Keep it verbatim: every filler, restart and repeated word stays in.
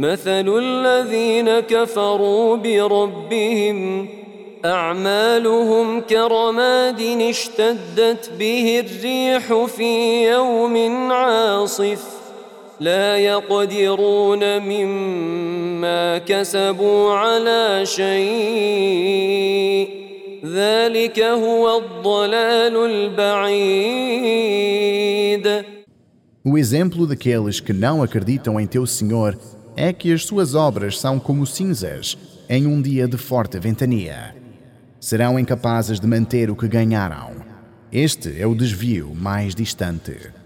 مثل الذين كفروا بربهم أعمالهم كرماد اشتدت به الريح في يوم عاصف لا يقدرون مما كسبوا على شيء ذلك هو الضلال البعيد. O exemplo daqueles que não acreditam em teu Senhor é que as suas obras são como cinzas em um dia de forte ventania. Serão incapazes de manter o que ganharam. Este é o desvio mais distante.